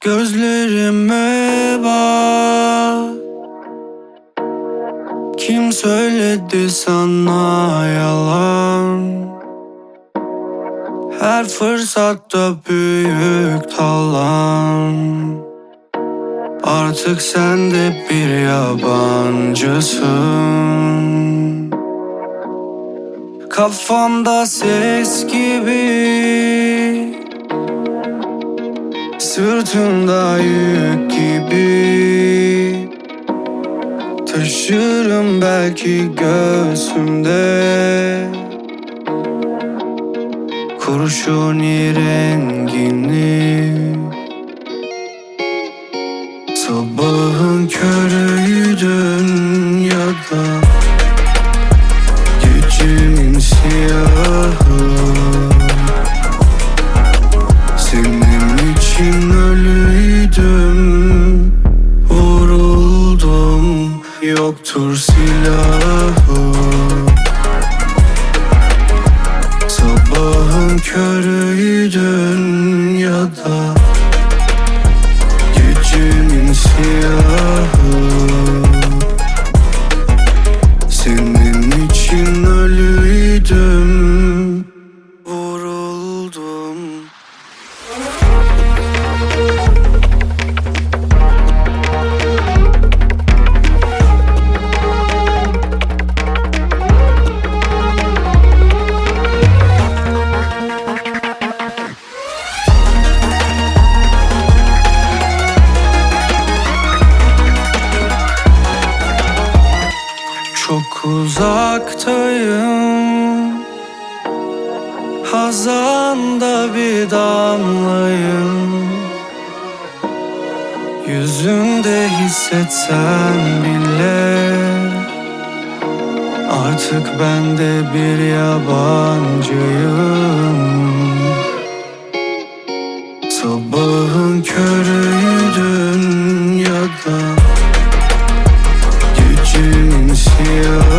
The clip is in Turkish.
Gözlerime bak. Kim söyledi sana yalan? Her fırsatta büyük talan. Artık sen de bir yabancısın. Kafamda ses gibi, sırtımda yük gibi. Taşırım belki göğsümde kurşuni rengini. Sabahın körüydün ya da gecenin siyahı. Senin için ölüydüm, vuruldum, yoktur silahı. Sabahın körüydün ya da gecenin siyahı. Senin için ölüydüm, vuruldum. Çok uzaktayım, hazanda bir damlayım. Yüzünde hissetsen bile artık ben de bir yabancıyım. Sabahın körüydün ya da gecenin siyahı.